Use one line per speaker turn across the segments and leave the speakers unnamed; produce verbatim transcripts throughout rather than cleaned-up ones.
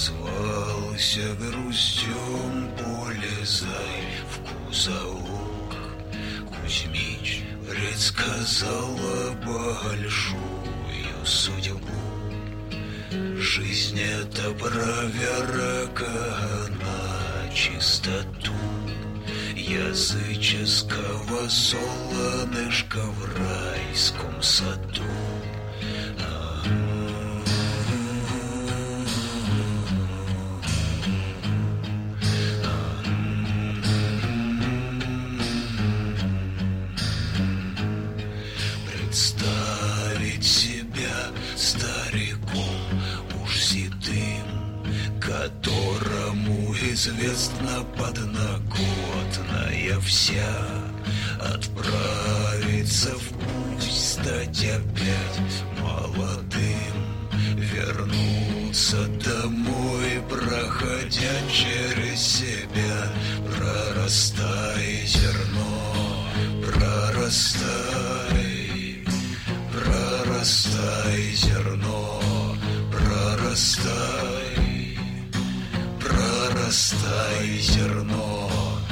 Назвался грустем полезай в кузовок. Кузьмич предсказала большую судьбу. Жизнь — это проверка на чистоту языческого солнышка в райском саду. Представить себя стариком уж седым, которому известна подноготная вся, отправиться в путь, стать опять молодым, вернуться домой, проходя через себя. Прорастай, зерно, прорастай, прорастай, зерно, прорастай, прорастай, зерно,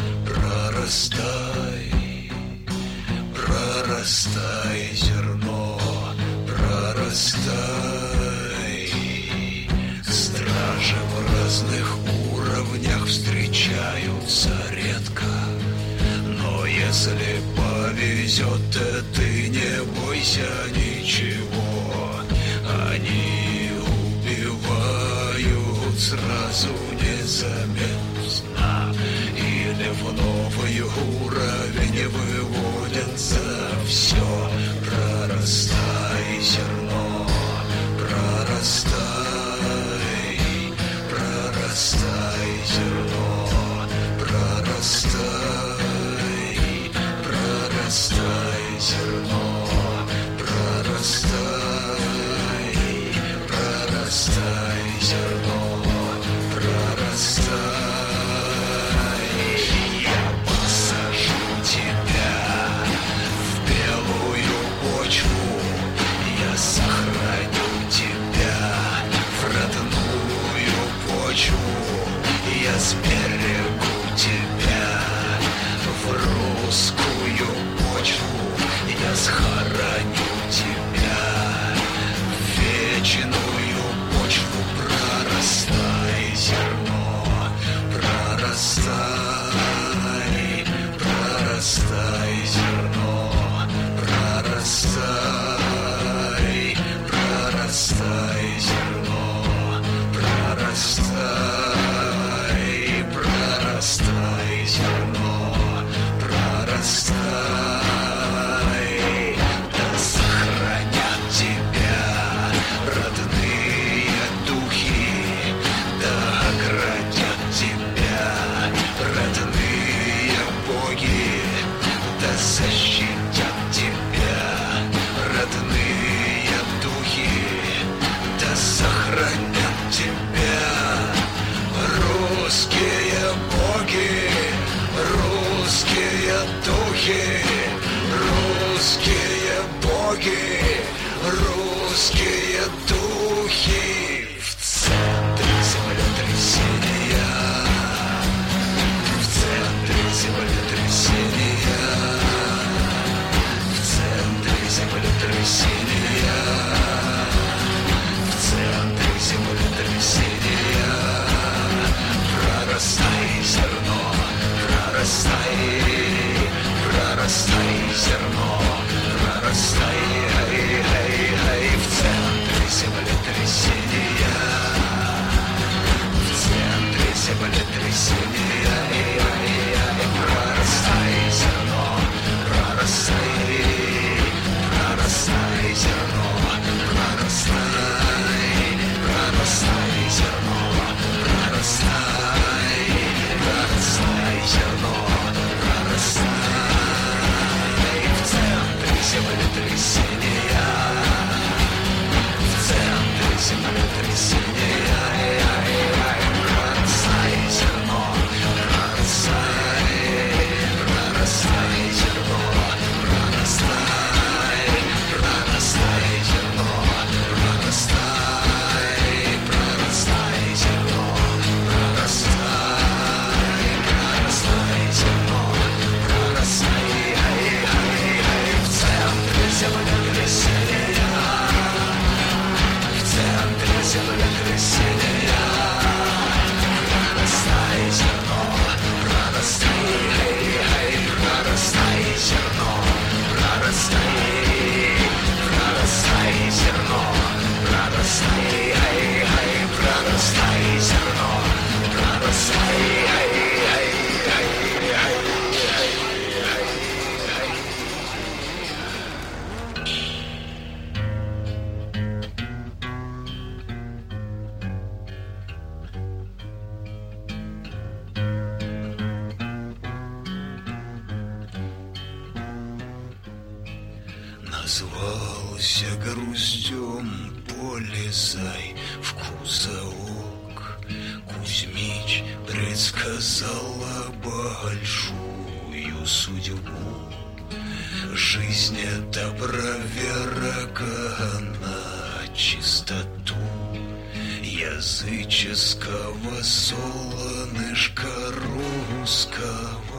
прорастай, прорастай, зерно, прорастай. Стражи в разных уровнях встречаются редко, но если повезет, то ты не бойся ничего. Они убивают сразу незаметно или в новый уровень выводят за все. Прорастай, зерно, прорастай, прорастай, зерно, прорастай, прорастай, зерно, прорастай, прорастай, зерно, прорастай. Я посажу тебя в белую почву, я сохраню тебя в родную почву, я сберегу тебя в русскую почву, я схороню тебя в вечную почву. Прорастай, зерно, прорастай, прорастай, зерно, прорастай, прорастай, зерно, прорастай, прорастай, зерно, прорастай. Да сохранят тебя родные духи, да оградят тебя родные боги, да защитят тебя родные духи, да сохранят тебя русские боги, русские духи, русские боги, русские духи. В центре землетрясения, в центре землетрясения, в центре землетрясения, в центре землетрясения. Прорастай, зерно, прорастай, прорастай, зерно, прорастай, эй, эй, эй, в центре землетрясения, в центре землетрясения, эй, эй, эй, прорастай, зерно, прорастай, прорастай, зерно. назвался груздем, полезай в кузовок. Кузьмич предсказала большую судьбу. Жизнь — это проверка на чистоту языческого солонышка русского.